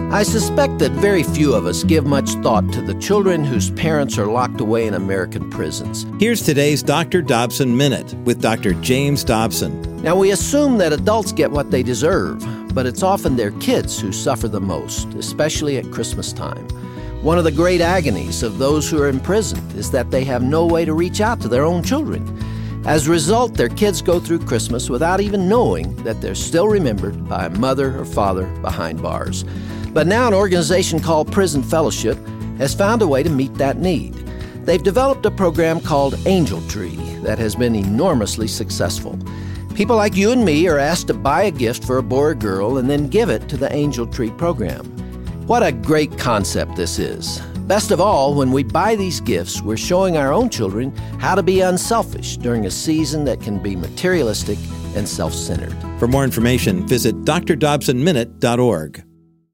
I suspect that very few of us give much thought to the children whose parents are locked away in American prisons. Here's today's Dr. Dobson Minute with Dr. James Dobson. Now, we assume that adults get what they deserve, but it's often their kids who suffer the most, especially at Christmas time. One of the great agonies of those who are imprisoned is that they have no way to reach out to their own children. As a result, their kids go through Christmas without even knowing that they're still remembered by a mother or father behind bars. But now an organization called Prison Fellowship has found a way to meet that need. They've developed a program called Angel Tree that has been enormously successful. People like you and me are asked to buy a gift for a boy or girl and then give it to the Angel Tree program. What a great concept this is. Best of all, when we buy these gifts, we're showing our own children how to be unselfish during a season that can be materialistic and self-centered. For more information, visit drdobsonminute.org.